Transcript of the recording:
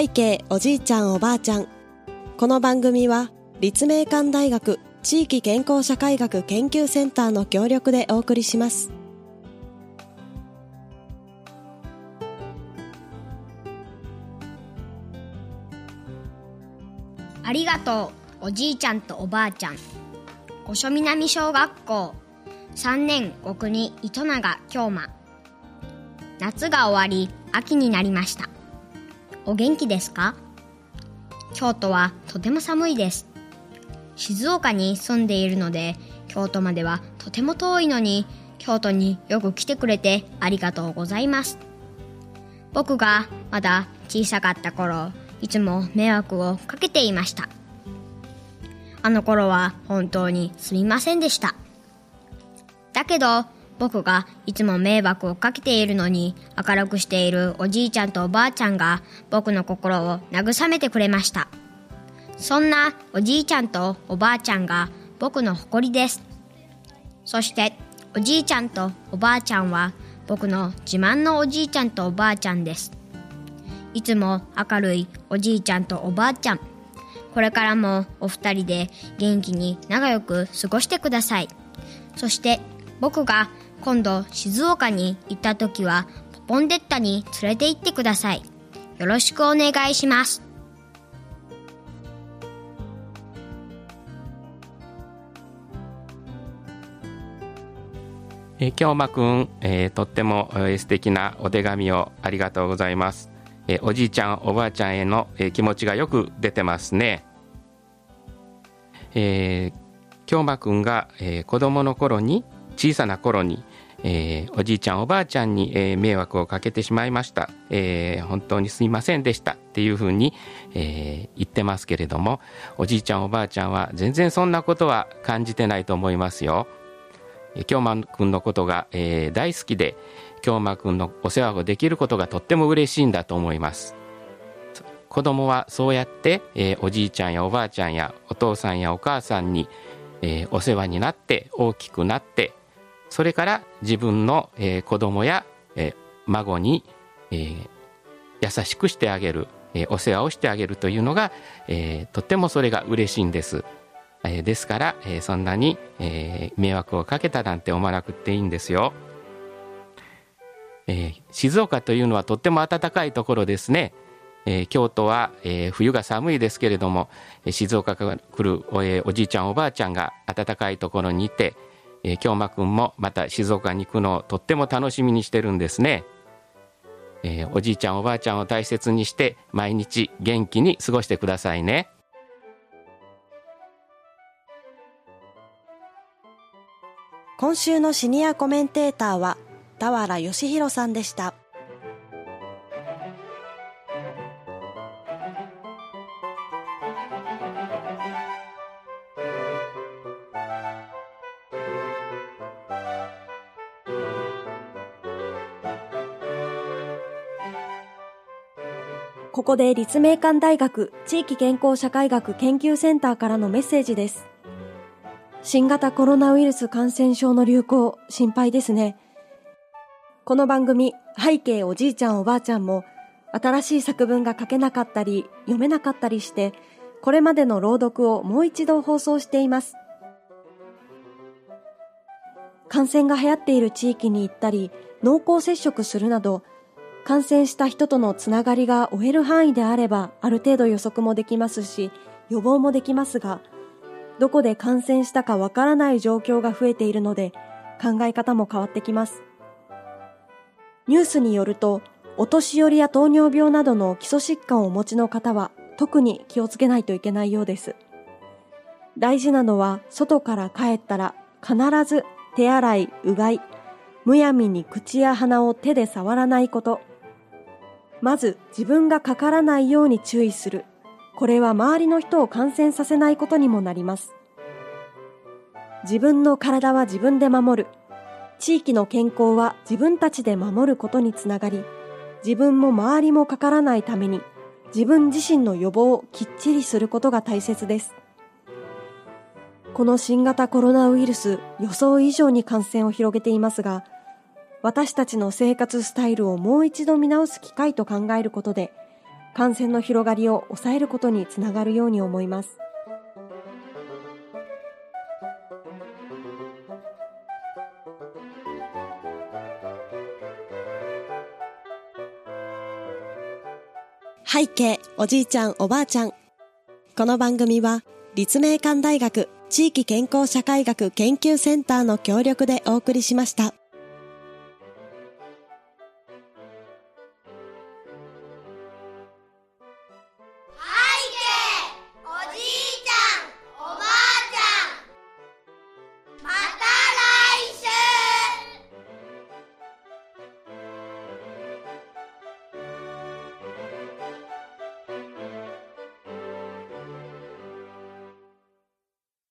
背景おじいちゃんおばあちゃん。この番組は立命館大学地域健康社会学研究センターの協力でお送りします。 ありがとうおじいちゃんとおばあちゃん。五所南小学校3年5組糸永京馬。夏が終わり秋になりました。お元気ですか？京都はとても寒いです。静岡に住んでいるので京都まではとても遠いのに、京都によく来てくれてありがとうございます。僕がまだ小さかった頃、いつも迷惑をかけていました。あの頃は本当にすみませんでした。だけど僕がいつも迷惑をかけているのに、明るくしているおじいちゃんとおばあちゃんが僕の心を慰めてくれました。そんなおじいちゃんとおばあちゃんが僕の誇りです。そしておじいちゃんとおばあちゃんは僕の自慢のおじいちゃんとおばあちゃんです。いつも明るいおじいちゃんとおばあちゃん。これからもお二人で元気に仲良く過ごしてください。そして僕が今度静岡に行った時はポポンデッタに連れて行ってください。よろしくお願いします。 京馬くん、とっても素敵なお手紙をありがとうございます。おじいちゃんおばあちゃんへの気持ちがよく出てますね。京馬くんが子供の頃に、小さな頃におじいちゃんおばあちゃんに迷惑をかけてしまいました。本当にすいませんでしたっていうふうに言ってますけれども、おじいちゃんおばあちゃんは全然そんなことは感じてないと思いますよ。京馬くんのことが大好きで、京馬くんのお世話をできることがとっても嬉しいんだと思います。子供はそうやって、おじいちゃんやおばあちゃんやお父さんやお母さんに、お世話になって大きくなって、それから自分の、子供や、孫に、優しくしてあげる、お世話をしてあげるというのが、とってもそれが嬉しいんです。ですから、そんなに、迷惑をかけたなんて思わなくていいんですよ。静岡というのはとっても暖かいところですね。京都は、冬が寒いですけれども、静岡から来る、おじいちゃんおばあちゃんが暖かいところにいて、京馬くんもまた静岡に行くのをとっても楽しみにしてるんですね。おじいちゃんおばあちゃんを大切にして毎日元気に過ごしてくださいね。 今週のシニアコメンテーターは田原義弘さんでした。ここで立命館大学地域健康社会学研究センターからのメッセージです。新型コロナウイルス感染症の流行、心配ですね。この番組、背景おじいちゃんおばあちゃんも、新しい作文が書けなかったり、読めなかったりして、これまでの朗読をもう一度放送しています。感染が流行っている地域に行ったり、濃厚接触するなど、感染した人とのつながりが追える範囲であれば、ある程度予測もできますし、予防もできますが、どこで感染したかわからない状況が増えているので、考え方も変わってきます。ニュースによると、お年寄りや糖尿病などの基礎疾患をお持ちの方は、特に気をつけないといけないようです。大事なのは、外から帰ったら、必ず手洗い、うがい、むやみに口や鼻を手で触らないこと。まず自分がかからないように注意する。これは周りの人を感染させないことにもなります。自分の体は自分で守る。地域の健康は自分たちで守ることにつながり、自分も周りもかからないために、自分自身の予防をきっちりすることが大切です。この新型コロナウイルス、予想以上に感染を広げていますが、私たちの生活スタイルをもう一度見直す機会と考えることで、 感染の広がりを抑えることにつながるように思います。 背景おじいちゃんおばあちゃん。この番組は立命館大学地域健康社会学研究センターの協力でお送りしました。